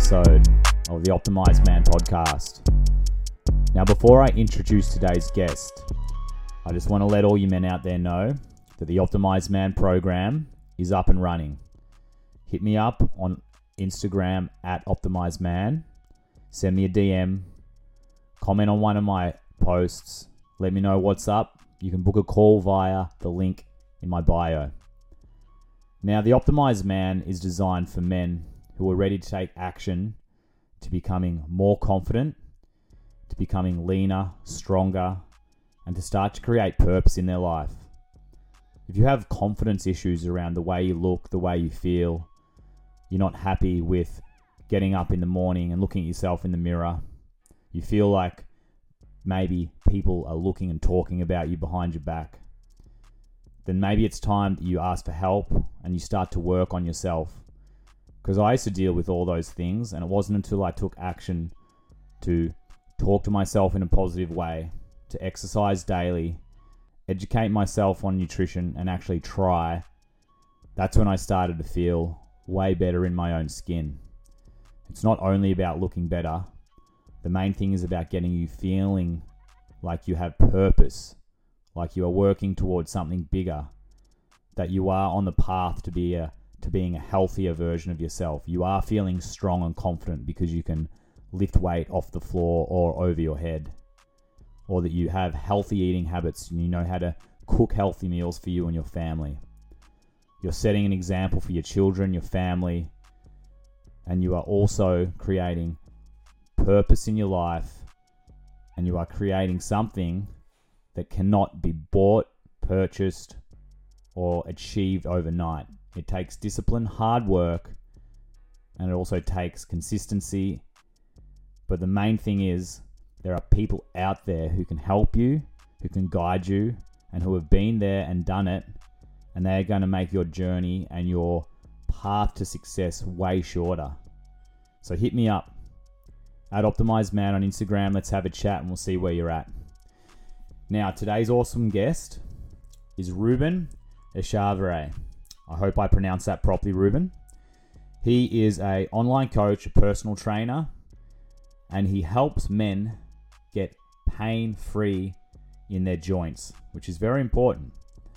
episode of the Optimized Man podcast. Now, before I introduce today's guest, I just want to let all you men out there know that the Optimized Man program is up and running. Hit me up on Instagram at Optimized Man. Send me a DM. Comment on one of my posts. Let me know what's up. You can book a call via the link in my bio. Now, the Optimized Man is designed for men who are ready to take action to becoming more confident, to becoming leaner, stronger, and to start to create purpose in their life. If you have confidence issues around the way you look, the way you feel, you're not happy with getting up in the morning and looking at yourself in the mirror, you feel like maybe people are looking and talking about you behind your back, then maybe it's time that you ask for help and you start to work on yourself. Because I used to deal with all those things, and it wasn't until I took action to talk to myself in a positive way, to exercise daily, educate myself on nutrition, and actually try, that's when I started to feel way better in my own skin. It's not only about looking better. The main thing is about getting you feeling like you have purpose, like you are working towards something bigger, that you are on the path to being a healthier version of yourself. You are feeling strong and confident because you can lift weight off the floor or over your head, or that you have healthy eating habits and you know how to cook healthy meals for you and your family. You're setting an example for your children, your family, and you are also creating purpose in your life, and you are creating something that cannot be bought, purchased, or achieved overnight. It takes discipline, hard work, and it also takes consistency. But the main thing is there are people out there who can help you, who can guide you, and who have been there and done it, and they're going to make your journey and your path to success way shorter. So hit me up at Optimized Man on Instagram. Let's have a chat and we'll see where you're at. Now, today's awesome guest is Ruben Echevarria. I hope I pronounced that properly, Ruben. He is an online coach, a personal trainer, and he helps men get pain-free in their joints, which is very important.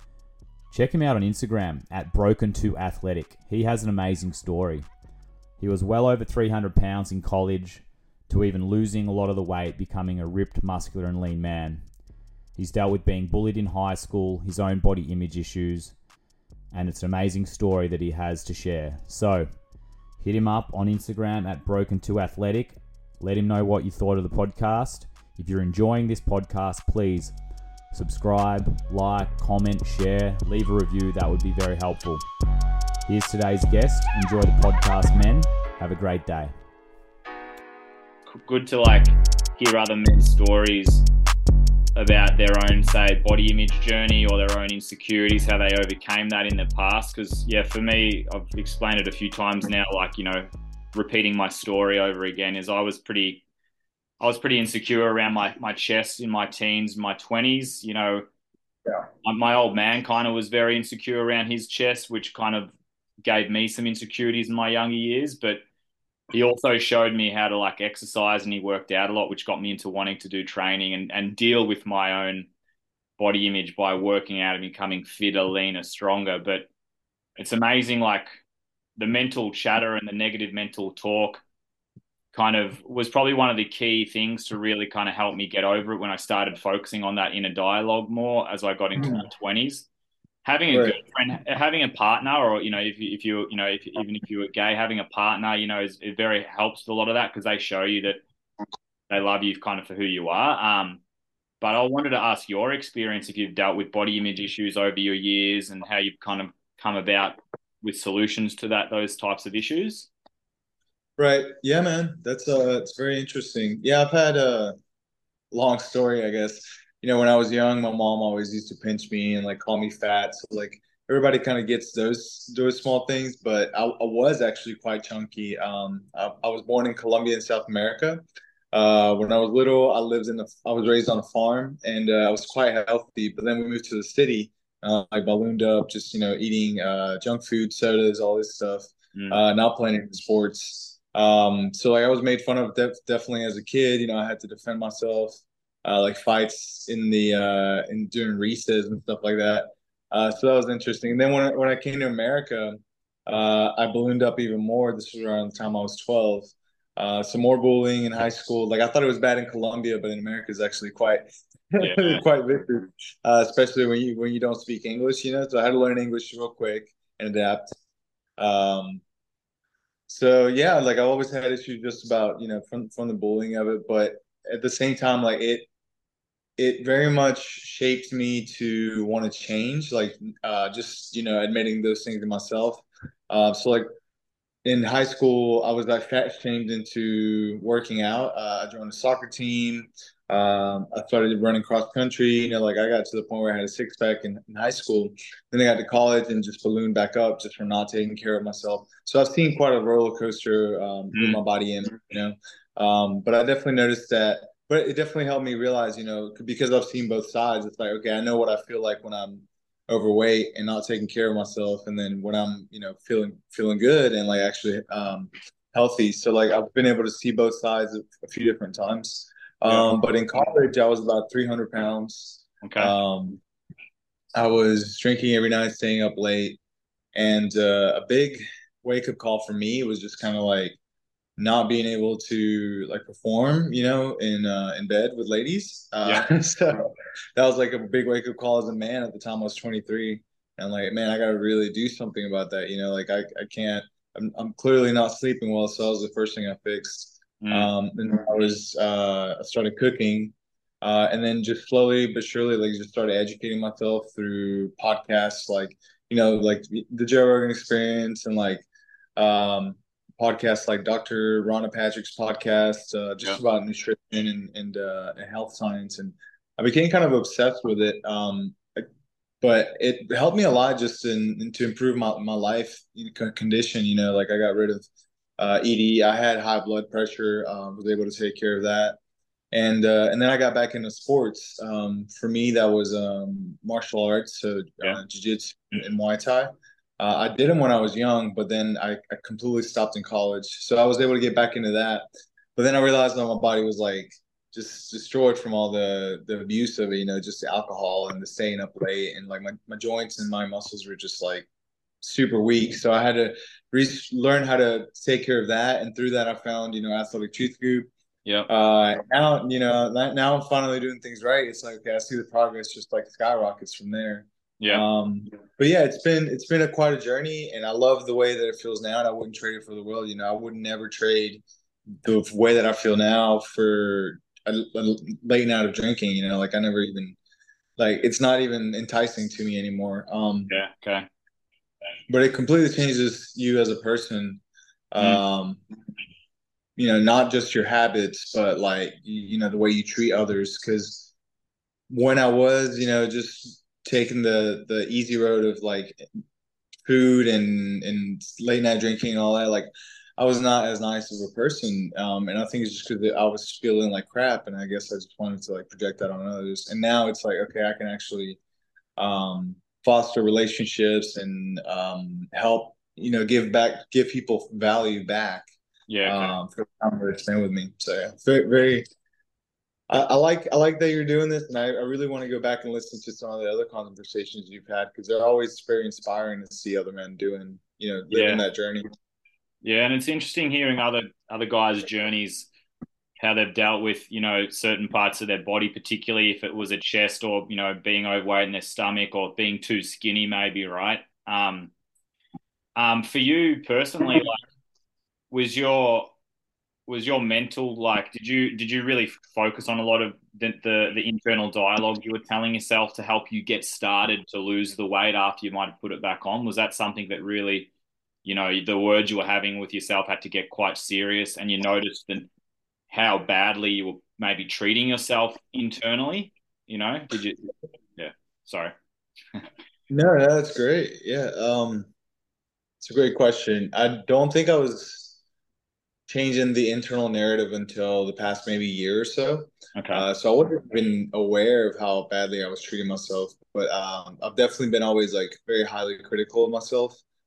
Check him out on Instagram at Broken2Athletic. He has an amazing story. He was well over 300 pounds in college to even losing a lot of the weight, becoming a ripped, muscular, and lean man. He's dealt with being bullied in high school, his own body image issues, and it's an amazing story that he has to share. So, hit him up on Instagram at Broken2Athletic. Let him know what you thought of the podcast. If you're enjoying this podcast, please subscribe, like, comment, share, leave a review. That would be very helpful. Here's today's guest. Enjoy the podcast, men. Have a great day. Good to hear other men's stories about their own, say, body image journey or their own insecurities, how they overcame that in the past. Because, for me, I've explained it a few times now, repeating my story over again, is I was pretty insecure around my chest in my teens, my 20s. My old man kind of was very insecure around his chest, which kind of gave me some insecurities in my younger years. But he also showed me how to exercise, and he worked out a lot, which got me into wanting to do training and deal with my own body image by working out and becoming fitter, leaner, stronger. But it's amazing, the mental chatter and the negative mental talk kind of was probably one of the key things to really kind of help me get over it when I started focusing on that inner dialogue more as I got into my 20s. Having a girlfriend, having a partner, or even if you were gay, having a partner, it very helps with a lot of that, because they show you that they love you kind of for who you are. But I wanted to ask your experience, if you've dealt with body image issues over your years, and how you've kind of come about with solutions to those types of issues. Right. Yeah, man. That's it's very interesting. Yeah, I've had a long story, I guess. When I was young, my mom always used to pinch me and call me fat. So everybody kind of gets those small things, but I was actually quite chunky. I was born in Colombia in South America. When I was little, I was raised on a farm, and I was quite healthy. But then we moved to the city. I ballooned up, just eating junk food, sodas, all this stuff. Not playing any sports. So like I was made fun of definitely as a kid. You know, I had to defend myself, like fights in the in during recess and stuff like that. So that was interesting. And then when I came to America, I ballooned up even more. This was around the time I was 12. Some more bullying in high school. Like I thought it was bad in Colombia, but in America it's actually quite Yeah. quite vicious, especially when you don't speak English. You know, so I had to learn English real quick and adapt. Um, so yeah, like I always had issues just about, from the bullying of it, but at the same time, like it very much shaped me to want to change, like just, admitting those things to myself. So like in high school, I was like fat shamed into working out. I joined a soccer team. I started running cross country. You know, like I got to the point where I had a six pack in high school. Then I got to college and just ballooned back up just from not taking care of myself. So I've seen quite a roller coaster with Mm. my body but I definitely noticed that. But it definitely helped me realize, because I've seen both sides. It's like, okay, I know what I feel like when I'm overweight and not taking care of myself, and then when I'm feeling good and like actually healthy. So like I've been able to see both sides a few different times. Yeah. But in college I was about 300 pounds. Okay. um I was drinking every night, staying up late, and a big wake up call for me was just kind of like not being able to like perform, in bed with ladies. Yeah. So that was like a big wake up call as a man. At the time I was 23, and like, man, I got to really do something about that. Like I can't. I'm clearly not sleeping well, so that was the first thing I fixed. Mm. And I started cooking, and then just slowly but surely, like just started educating myself through podcasts, like like the Joe Rogan Experience, and like um podcasts like Dr. Rhonda Patrick's podcast, Yeah. just about nutrition and health science, and I became kind of obsessed with it. But it helped me a lot just in to improve my life condition. Like I got rid of ED. I had high blood pressure. Was able to take care of that, and then I got back into sports. For me, that was martial arts, so Yeah. jiu-jitsu and Muay Thai. I did them when I was young, but then I completely stopped in college. So I was able to get back into that. But then I realized that my body was like just destroyed from all the abuse of it, just the alcohol and the staying up late, and like my joints and my muscles were just like super weak. So I had to learn how to take care of that. And through that, I found, Athletic Truth Group. Yeah. Now, now I'm finally doing things right. It's like, okay, I see the progress just like skyrockets from there. Yeah. Um, but yeah, it's been quite a journey, and I love the way that it feels now. And I wouldn't trade it for the world. I would never trade the way that I feel now for a late night of drinking. Like I never even like it's not even enticing to me anymore. Yeah. Okay. But it completely changes you as a person. Mm. Um, not just your habits, but like the way you treat others. Because when I was, just taking the easy road of like food and late night drinking and all that, like I was not as nice of a person. And I think it's just because I was feeling like crap, and I guess I just wanted to like project that on others. And now it's like, okay, I can actually um, foster relationships and help, give people value back Yeah. Okay. for the time they spend with me. So yeah, very, very. I like that you're doing this, and I really want to go back and listen to some of the other conversations you've had, because they're always very inspiring to see other men doing, living Yeah. that journey. Yeah. And it's interesting hearing other guys' journeys, how they've dealt with, certain parts of their body, particularly if it was a chest or, being overweight in their stomach or being too skinny, maybe, right? For you personally, like, was your was your mental, like, did you really focus on a lot of the internal dialogue you were telling yourself to help you get started to lose the weight after you might have put it back on? Was that something that really, the words you were having with yourself had to get quite serious, and you noticed that how badly you were maybe treating yourself internally? Did you? Yeah. Sorry. No, that's great. Yeah, it's a great question. I don't think I was changing the internal narrative until the past maybe year or so. Okay. So I wasn't even aware of how badly I was treating myself, but I've definitely been always like very highly critical of myself.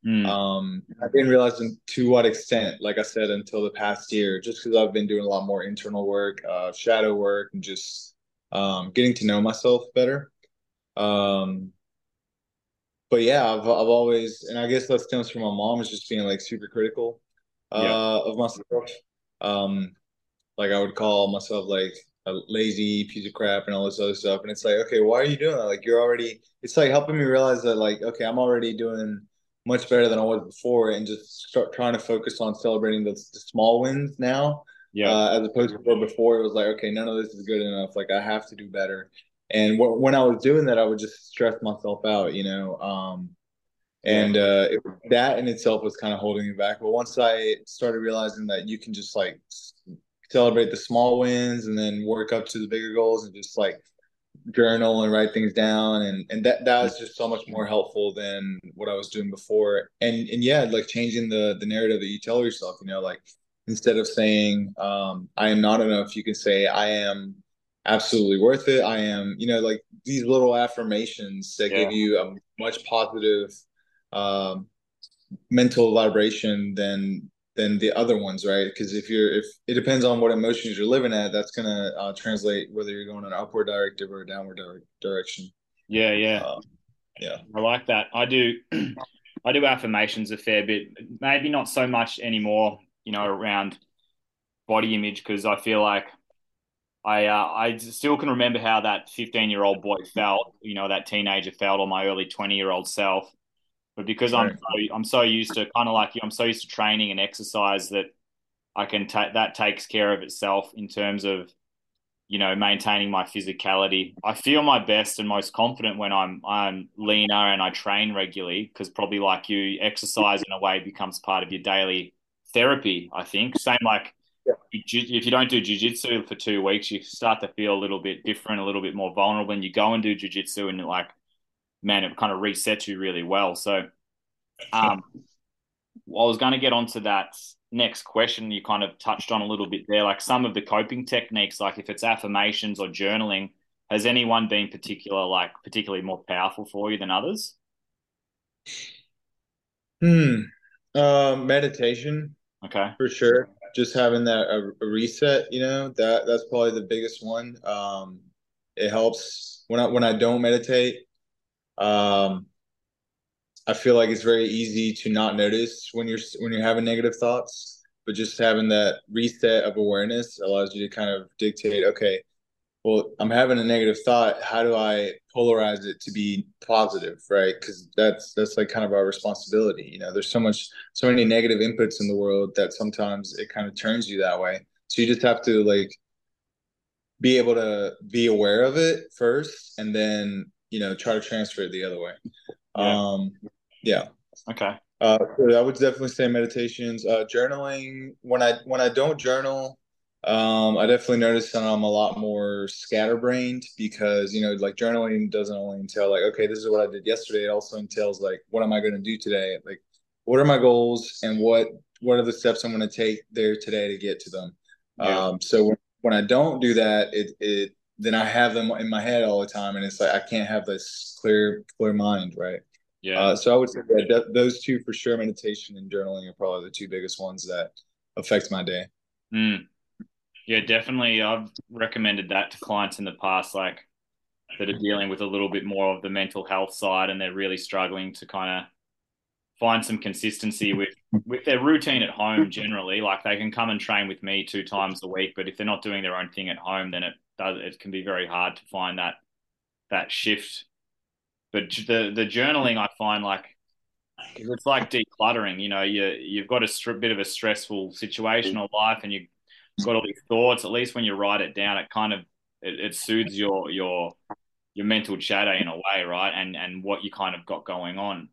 Mm. I didn't realize to what extent, like I said, until the past year, just because I've been doing a lot more internal work, shadow work, and just getting to know myself better. Um, but yeah, I've always, and I guess that stems from my mom, is just being like super critical Yeah. of myself. Um, like I would call myself like a lazy piece of crap and all this other stuff. And it's like, okay, why are you doing that? Like you're already, it's like helping me realize that like, okay, I'm already doing much better than I was before, and just start trying to focus on celebrating the small wins now, Yeah. as opposed to where before it was like, okay, none of this is good enough. Like I have to do better. And when I was doing that, I would just stress myself out, you know. Yeah. And that in itself was kind of holding me back. But once I started realizing that you can just like celebrate the small wins and then work up to the bigger goals, and just like journal and write things down, and that was just so much more helpful than what I was doing before. And yeah, like changing the narrative that you tell yourself, you know, like instead of saying I am not enough, you can say I am absolutely worth it. I am, you know, like these little affirmations that Yeah. give you a much positive um, mental vibration than the other ones, right? Because if it depends on what emotions you're living at, that's gonna translate whether you're going in an upward directive or a downward direction. Yeah. Yeah. Uh, yeah. I like that. I do. I do affirmations a fair bit. Maybe not so much anymore, around body image because I feel like I still can remember how that 15-year-old boy felt, that teenager felt, or my early 20-year-old self. But because Right. I'm so used to kind of like you, I'm so used to training and exercise that I can take that takes care of itself in terms of maintaining my physicality. I feel my best and most confident when I'm leaner and I train regularly because probably like you, exercise in a way becomes part of your daily therapy. I think same like if you don't do jujitsu for 2 weeks, you start to feel a little bit different, a little bit more vulnerable. When you go and do jujitsu, and like, man, it kind of resets you really well. So, I was going to get onto that next question. You kind of touched on a little bit there, like some of the coping techniques, like if it's affirmations or journaling. Has anyone been particularly more powerful for you than others? Hmm. Meditation Okay. for sure. Just having that a reset, you know, that's probably the biggest one. It helps when I don't meditate. Um, I feel like it's very easy to not notice when you're having negative thoughts, but just having that reset of awareness allows you to kind of dictate, okay, well, I'm having a negative thought. How do I polarize it to be positive, right? Because that's like kind of our responsibility. You know, there's so many negative inputs in the world that sometimes it kind of turns you that way. So you just have to like be able to be aware of it first, and then try to transfer it the other way. Yeah. Yeah. Okay. So I would definitely say meditations, journaling. When I don't journal, I definitely notice that I'm a lot more scatterbrained because like journaling doesn't only entail like, okay, this is what I did yesterday. It also entails like, what am I going to do today? Like, what are my goals and what are the steps I'm going to take there today to get to them? Yeah. So when I don't do that, it then I have them in my head all the time, and it's like I can't have this clear mind, right? Yeah. So I would say that those two for sure, meditation and journaling, are probably the two biggest ones that affect my day. Mm. Yeah, definitely. I've recommended that to clients in the past, like that are dealing with a little bit more of the mental health side, and they're really struggling to kind of find some consistency with their routine at home generally. Like they can come and train with me 2 times a week, but if they're not doing their own thing at home, then it can be very hard to find that shift. But the journaling, I find, like, 'cause it's like decluttering. You've got bit of a stressful situation or life, and you've got all these thoughts. At least when you write it down, it kind of it soothes your mental chatter in a way, right? And what you kind of got going on.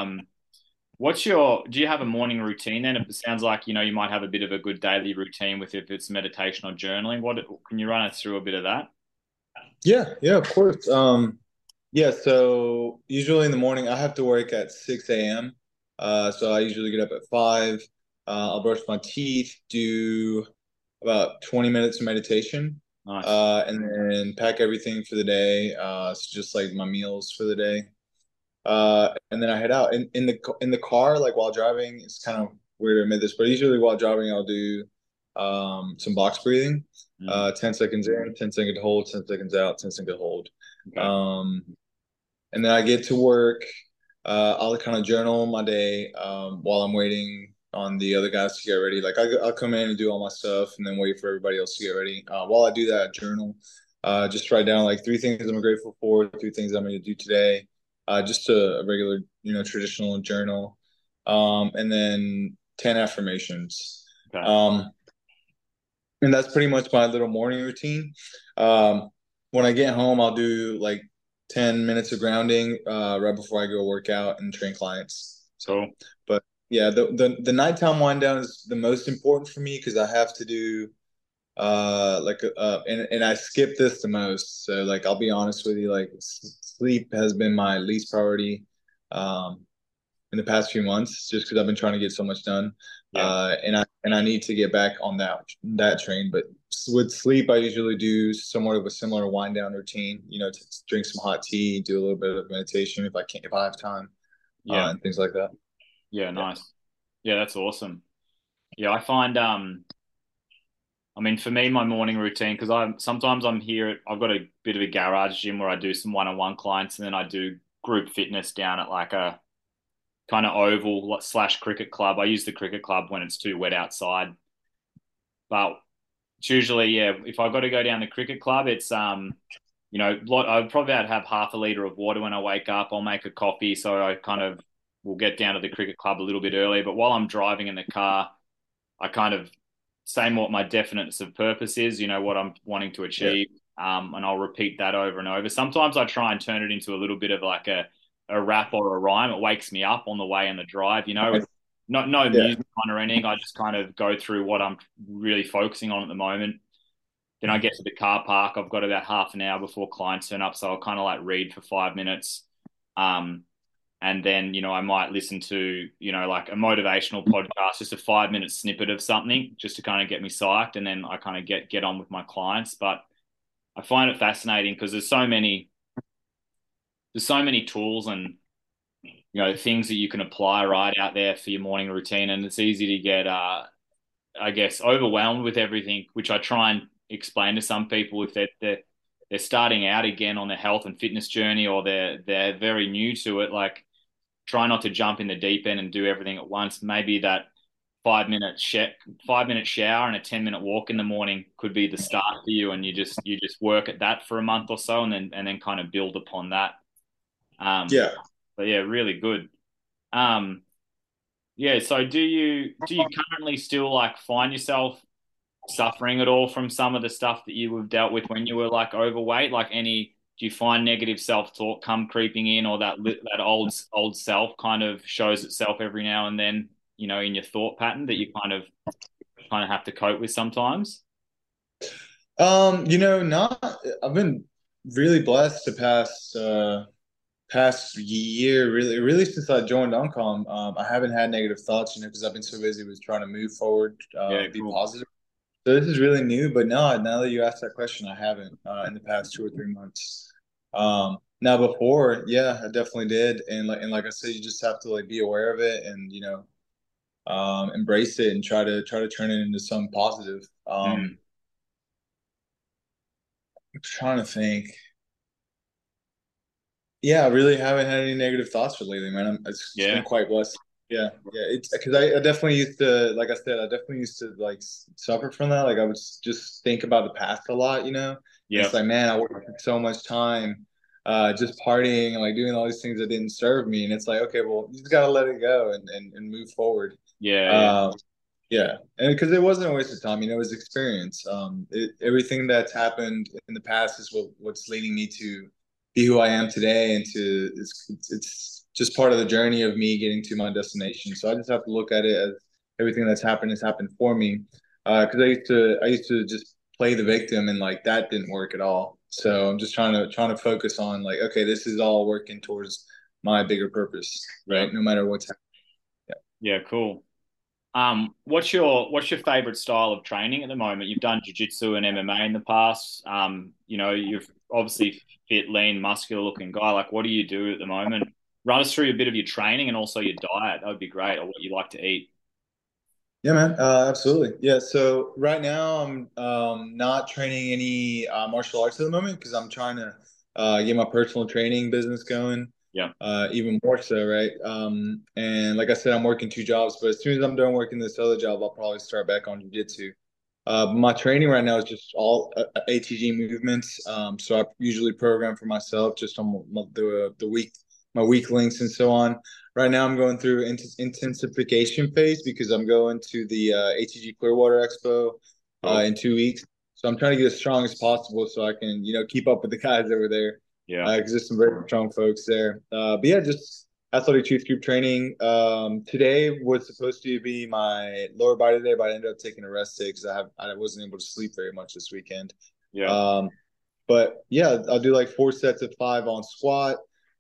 Do you have a morning routine then? It sounds like, you might have a bit of a good daily routine with if it's meditation or journaling. Can you run us through a bit of that? Yeah, of course. Yeah, so usually in the morning I have to work at 6 a.m. So I usually get up at 5. I'll brush my teeth, do about 20 minutes of meditation, Nice. and then pack everything for the day. So just like my meals for the day. And then I head out. In the car, like while driving, it's kind of weird to admit this, but usually while driving, I'll do some box breathing. Mm. 10 seconds in, 10 seconds hold, 10 seconds out, 10 seconds hold. Okay. Um, and then I get to work. I'll kind of journal my day while I'm waiting on the other guys to get ready. Like I'll come in and do all my stuff and then wait for everybody else to get ready. While I do that, I journal. Just write down like three things I'm grateful for, three things I'm going to do today. Just a regular, traditional journal. And then 10 affirmations. Okay. And that's pretty much my little morning routine. When I get home, I'll do like 10 minutes of grounding right before I go work out and train clients. So, Cool. but yeah, the nighttime wind down is the most important for me because I have to do and I skip this the most. So like I'll be honest with you, like sleep has been my least priority um in the past few months just because I've been trying to get so much done. Yeah. And I need to get back on that train. But with sleep, I usually do somewhat of a similar wind down routine. To drink some hot tea, do a little bit of meditation if I have time, Yeah. and things like that. Yeah. Yeah. Nice. Yeah, that's awesome. Yeah, I find I mean, for me, my morning routine, because I'm here. I've got a bit of a garage gym where I do some one-on-one clients, and then I do group fitness down at like a kind of oval slash cricket club. I use the cricket club when it's too wet outside, but it's usually, yeah, if I've got to go down the cricket club, it's I'd probably have half a liter of water when I wake up. I'll make a coffee, so I kind of will get down to the cricket club a little bit early. But while I'm driving in the car, I kind of say what my definiteness of purpose is, what I'm wanting to Yeah. achieve. And I'll repeat that over and over. Sometimes I try and turn it into a little bit of like a rap or a rhyme. It wakes me up on the way in the drive, not no Yeah. music on or anything. I just kind of go through what I'm really focusing on at the moment. Then I get to the car park. I've got about half an hour before clients turn up, so I'll kind of like read for 5 minutes. And then, I might listen to, like a motivational podcast, just a 5 minute snippet of something just to kind of get me psyched. And then I kind of get on with my clients. But I find it fascinating because there's so many tools and, things that you can apply right out there for your morning routine. And it's easy to get, I guess, overwhelmed with everything, which I try and explain to some people if they're starting out again on their health and fitness journey, or they're very new to it. Like, try not to jump in the deep end and do everything at once. Maybe that 5 minute shower and a 10-minute walk in the morning could be the start for you, and you just work at that for a month or so, and then kind of build upon that. Yeah. But yeah, really good. Um, yeah. So do you currently still like find yourself suffering at all from some of the stuff that you have dealt with when you were like overweight? Like, do you find negative self-talk come creeping in, or that old self kind of shows itself every now and then, in your thought pattern that you kind of have to cope with sometimes? Not I've been really blessed the past year, really since I joined Uncom. I haven't had negative thoughts, because I've been so busy with trying to move forward, Yeah, be cool. positive. So this is really new, but no, now that you asked that question, I haven't in the past 2 or 3 months. Now before, yeah, I definitely did, and like I said, you just have to like be aware of it and embrace it and try to turn it into something positive. Mm, I'm trying to think. Yeah, I really haven't had any negative thoughts for lately, man. It's been yeah, quite blessed. Yeah. It's because I definitely used to, like I said, I definitely used to like suffer from that. Like I would just think about the past a lot, And yeah, it's like, man, I worked so much time, just partying and like doing all these things that didn't serve me. And it's like, okay, well, you just gotta let it go and move forward. yeah, yeah, Uh, yeah, and because it wasn't a waste of time, it was experience. Everything that's happened in the past is what's leading me to be who I am today, and it's just part of the journey of me getting to my destination. So I just have to look at it as everything that's happened has happened for me. Because I used to just play the victim, and like that didn't work at all. So I'm just trying to focus on like, okay, this is all working towards my bigger purpose, yeah, right? No matter what's happening. yeah. Cool. What's your favorite style of training at the moment? You've done jiu-jitsu and MMA in the past. You've obviously fit, lean, muscular looking guy. Like, what do you do at the moment? run us through a bit of your training and also your diet. That would be great, or what you like to eat. Yeah, man. Absolutely. Yeah. So right now I'm not training any martial arts at the moment because I'm trying to get my personal training business going Yeah. even more so, right? And like I said, I'm working two jobs, but as soon as I'm done working this other job, I'll probably start back on jiu-jitsu. My training right now is just all ATG movements. So I usually program for myself just on the week, my weak links and so on. Right now, I'm going through intensification phase because I'm going to the ATG Clearwater Expo Cool. in 2 weeks. So I'm trying to get as strong as possible so I can, keep up with the guys over there. Yeah. Because there's some very strong folks there. But yeah, just Athletic Truth Group training. Today was supposed to be my lower body day, but I ended up taking a rest day because I wasn't able to sleep very much this weekend. Yeah. But yeah, I'll do like 4 sets of 5 on squat.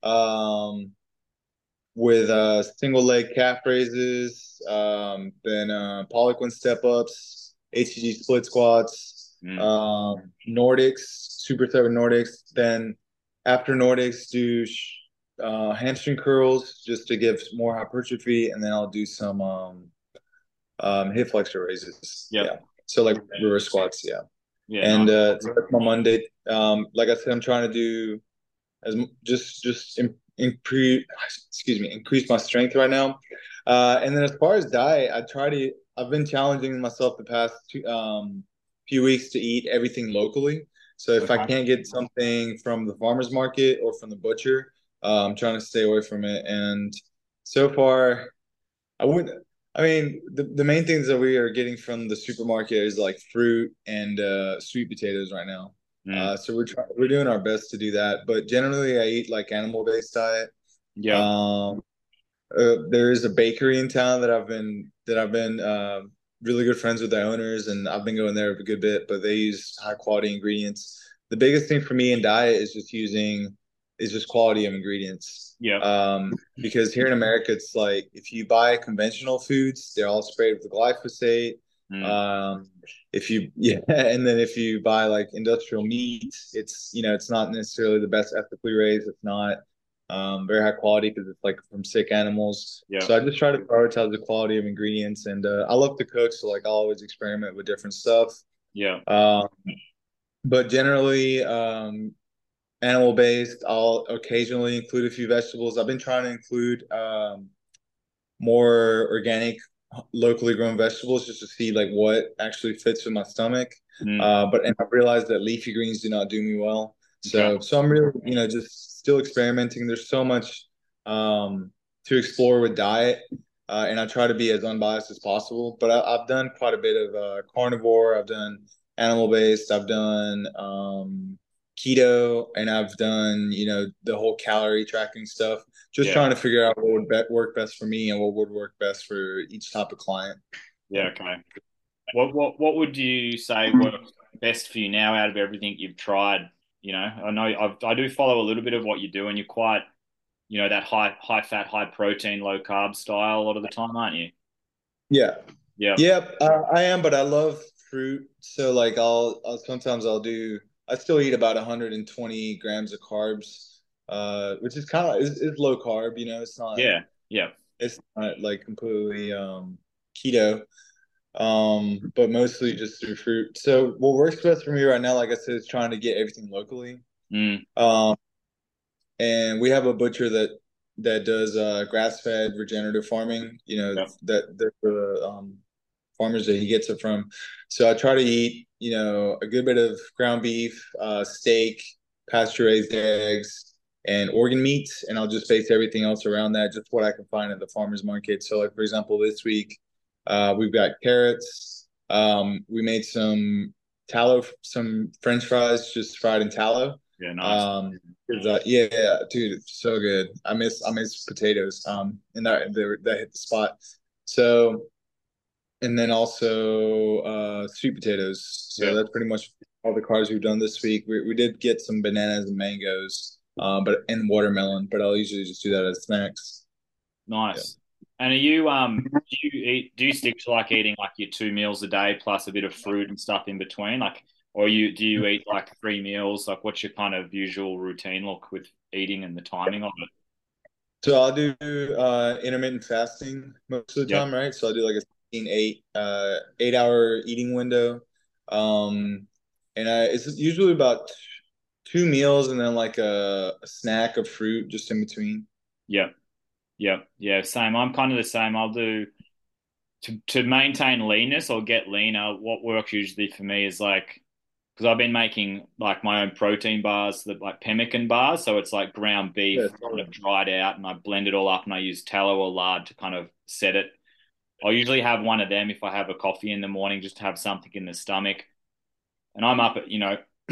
With single leg calf raises, then Poliquin step ups, HCG split squats, Mm. Nordics, Super 7 Nordics. Then after Nordics, do hamstring curls just to give more hypertrophy, and then I'll do some hip flexor raises. Yep. Yeah. So like reverse squats. Yeah. Yeah. And Nice. so that's my Monday. Like I said, I'm trying to do as just increase my strength right now. And then as far as diet, I've been challenging myself the past few weeks to eat everything locally. So if I Okay. can't get something from the farmer's market or from the butcher, I'm trying to stay away from it. And so far, I wouldn't. I mean, the main things that we are getting from the supermarket is like fruit and sweet potatoes right now. Mm. So we're doing our best to do that. But generally, I eat like animal-based diet. Yeah. Um, there is a bakery in town that I've been really good friends with the owners, and I've been going there a good bit. But they use high quality ingredients. The biggest thing for me in diet is just quality of ingredients. Yeah. Because here in America, it's like if you buy conventional foods, they're all sprayed with glyphosate. Mm. If you yeah, and then if you buy like industrial meat, it's not necessarily the best ethically raised. It's not very high quality because it's like from sick animals. Yeah. So I just try to prioritize the quality of ingredients, and I love to cook, so like I'll always experiment with different stuff. Yeah. But generally, animal based. I'll occasionally include a few vegetables. I've been trying to include more organic, locally grown vegetables just to see like what actually fits with my stomach. Mm. But I've realized that leafy greens do not do me well. So Okay. so I'm really just still experimenting. There's so much to explore with diet. And I try to be as unbiased as possible. But I've done quite a bit of carnivore. I've done animal based. I've done keto, and I've done the whole calorie tracking stuff. Just Yeah. trying to figure out what would work best for me and what would work best for each type of client. Yeah. Okay. What would you say works best for you now out of everything you've tried? I know I do follow a little bit of what you do, and you're quite, that high fat, high protein, low carb style a lot of the time, aren't you? Yeah, Yeah. yeah, I am, but I love fruit. So like I'll sometimes I still eat about 120 grams of carbs, which is kind of is low carb. Yeah. Yeah. It's not like completely keto. But mostly just through fruit. So what works best for me right now, like I said, is trying to get everything locally. Mm. Um, and we have a butcher that does grass-fed regenerative farming. Yeah. That the farmers that he gets it from. So I try to eat, a good bit of ground beef, steak, pasture-raised eggs, and organ meats, and I'll just base everything else around that, just what I can find at the farmers market. So, like for example, this week we've got carrots. We made some French fries, just fried in tallow. Yeah. Nice. 'Cause, yeah, dude, it's so good. I miss potatoes. And that hit the spot. So, and then also sweet potatoes. So Yeah. that's pretty much all the carbs we've done this week. We did get some bananas and mangoes, but and watermelon. But I'll usually just do that as snacks. Yeah. Nice. And do you stick to like eating like your 2 meals a day plus a bit of fruit and stuff in between? Like, or do you eat like 3 meals? Like, what's your kind of usual routine look with eating and the timing of it? So I'll do intermittent fasting most of the Yep. time, right? So I'll do like a 16, 8 hour eating window. Um, it's usually about two meals and then like a snack of fruit just in between. Yep. Yep. Yeah. Same. I'm kind of the same. I'll do to maintain leanness or get leaner. What works usually for me is like because I've been making like my own protein bars, that like pemmican bars. So it's like ground beef Yeah, kind totally. of dried out, and I blend it all up, and I use tallow or lard to kind of set it. I'll usually have one of them if I have a coffee in the morning, just to have something in the stomach. And I'm up at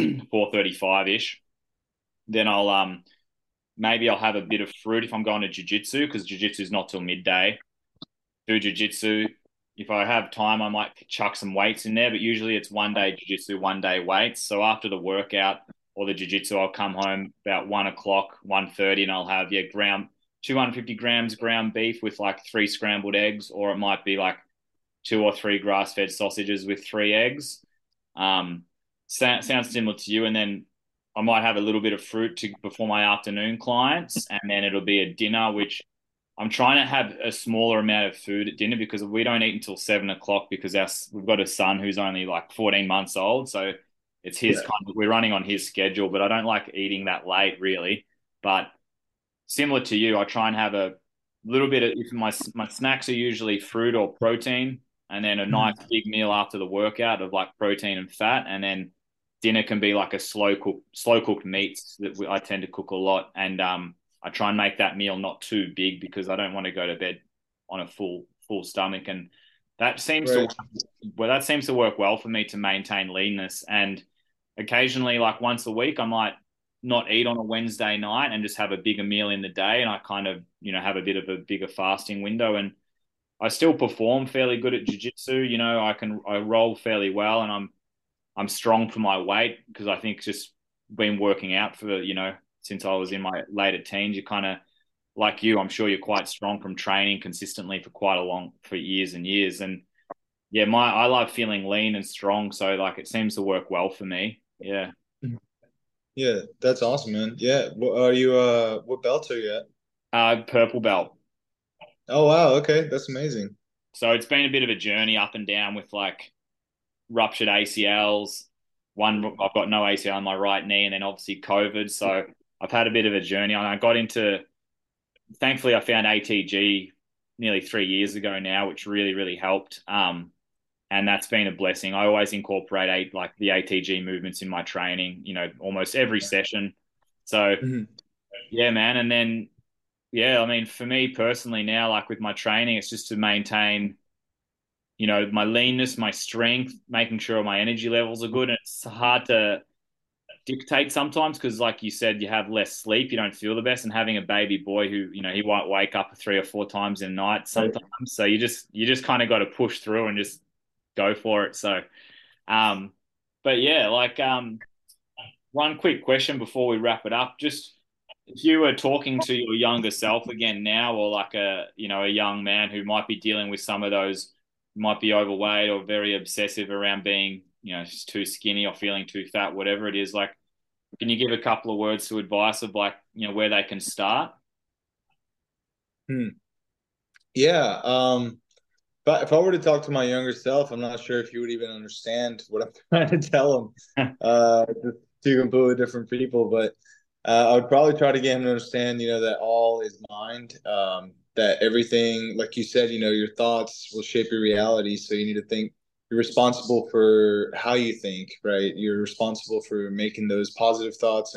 4:35 ish. Then I'll maybe I'll have a bit of fruit if I'm going to jujitsu because jujitsu is not till midday. Do jujitsu. If I have time, I might chuck some weights in there, but usually it's 1 day jujitsu, 1 day weights. So after the workout or the jujitsu, I'll come home about 1 o'clock, 1:30, and I'll have ground 250 grams ground beef with like 3 scrambled eggs, or it might be like 2 or 3 grass-fed sausages with 3 eggs. Um, sounds similar to you, and then I might have a little bit of fruit before my afternoon clients, and then it'll be a dinner, which I'm trying to have a smaller amount of food at dinner because we don't eat until 7 o'clock because we've got a son who's only like 14 months old. So it's his Yeah. kind of, we're running on his schedule, but I don't like eating that late really. But similar to you, I try and have a little bit of, if my snacks are usually fruit or protein, and then a nice Mhm. big meal after the workout of like protein and fat, and then dinner can be like a slow cooked meats that I tend to cook a lot, and I try and make that meal not too big because I don't want to go to bed on a full stomach, and that seems to Right. that seems to work well for me to maintain leanness. And occasionally, like once a week, I might not eat on a Wednesday night and just have a bigger meal in the day, and I kind of have a bit of a bigger fasting window, and I still perform fairly good at jiu-jitsu. I roll fairly well, and I'm strong for my weight because I think just been working out for since I was in my later teens. You kind of like you, I'm sure you're quite strong from training consistently for years and years. And yeah, I love feeling lean and strong, so like it seems to work well for me. Yeah. Yeah, that's awesome, man. Yeah. What belt are you at? Purple belt. Oh wow, okay. That's amazing. So it's been a bit of a journey up and down with like ruptured ACLs. I've got no ACL on my right knee, and then obviously COVID. So I've had a bit of a journey. And thankfully, I found ATG nearly 3 years ago now, which really, really helped. And that's been a blessing. I always incorporate like the ATG movements in my training, almost every session. So Mhm. yeah, man. And then, yeah, I mean, for me personally now, like with my training, it's just to maintain my leanness, my strength, making sure my energy levels are good. And it's hard to dictate sometimes because, like you said, you have less sleep, you don't feel the best, and having a baby boy who, he won't wake up 3 or 4 times in a night Right. sometimes. So you just kind of got to push through and just go for it. So, um, but yeah, like one quick question before we wrap it up, just if you were talking to your younger self again now, or like a young man who might be dealing with some of those, might be overweight or very obsessive around being, just too skinny or feeling too fat, whatever it is, like, can you give a couple of words to advice of like, where they can start? Hmm. Yeah. But if I were to talk to my younger self, I'm not sure if he would even understand what I'm trying to tell him. Just two completely different people. But I would probably try to get him to understand, that all is mind. That everything, like you said, your thoughts will shape your reality. So you need to think you're responsible for how you think, right? You're responsible for making those positive thoughts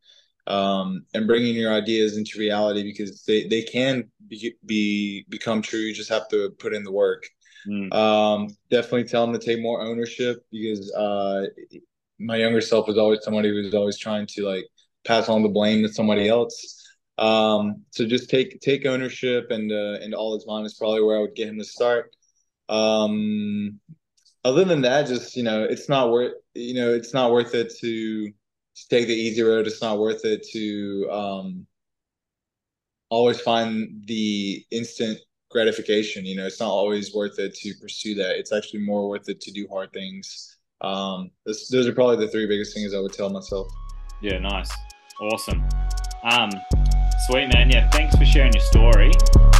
and bringing your ideas into reality because they can become true. You just have to put in the work. Mm, Definitely tell them to take more ownership because my younger self was always somebody who was always trying to like pass on the blame to somebody else. So just take ownership and all is mine is probably where I would get him to start. Um, Other than that, just it's not worth it to take the easy road. It's not worth it to always find the instant gratification. It's not always worth it to pursue that. It's actually more worth it to do hard things. Those are probably the three biggest things I would tell myself. yeah, nice. Awesome. Um, Sweet, man. Yeah, thanks for sharing your story.